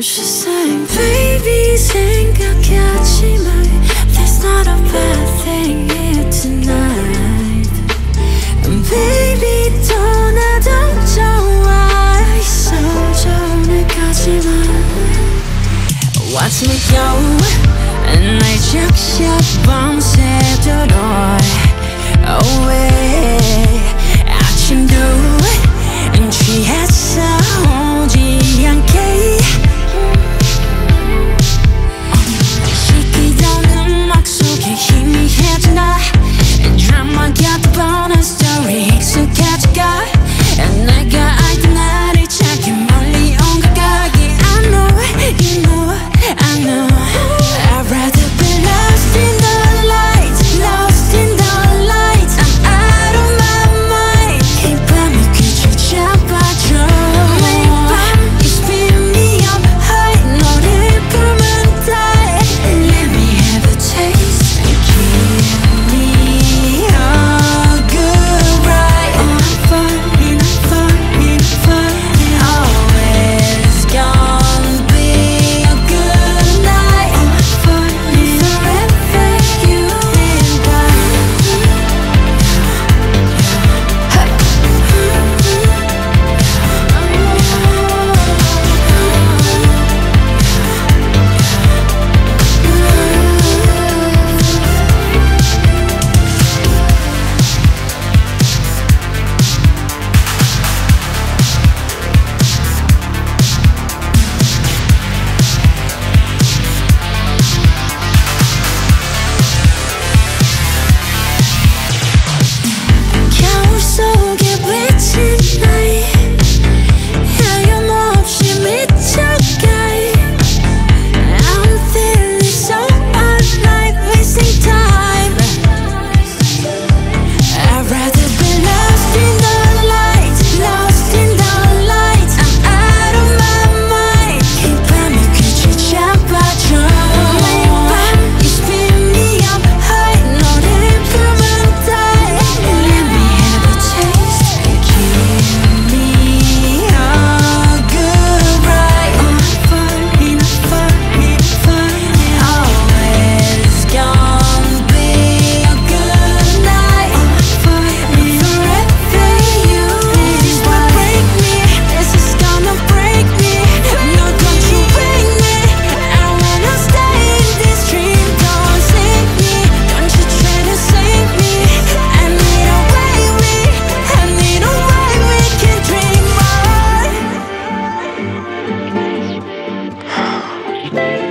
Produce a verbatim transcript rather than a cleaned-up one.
She sang, baby 생각하지 마. There's not a bad thing here tonight. And baby 떠나도 좋아. 있어 전에 가지마. Watch me go. 날 적셔 밤새도록 away. 아침도 취했어 오지 않게. 시키던 음악 속에 희미해진다. 드라마 같은 bonus story 익숙해져가. 내가 알던 나를 찾기 멀리 온 것 같게. I know, you know, I know. I'd rather be lost in the light, lost in the light. I'm out of my mind. 이 밤이 귀를 잡아줘. 매일 밤 you spin me up high. 너를 품은 die. Let me have a taste and give me a good ride. Oh, I'm falling, I'm falling, I'm falling. Always gonna be a good night. Oh, I'm falling forever, you and I. 겨울 속에 비친 나이. 하염없이 미쳐가. I'm feeling so alive, wasting time. I'd rather be lost in the light, lost in the light. I'm out of my mind. 이 밤이 귀를 잡아줘. 매일 밤 you spin me up high. 너를 품은 die. Let me have a taste and give me a good ride. Oh, I'm falling, I'm falling, I'm falling. Always gonna be a good night. Oh, I'm falling forever, you and I. Break me, this is gonna break me. No, don't you break me. I wanna stay in this dream. Don't sink me, don't you try to sink me. I need a way we, I need a way we can dream on.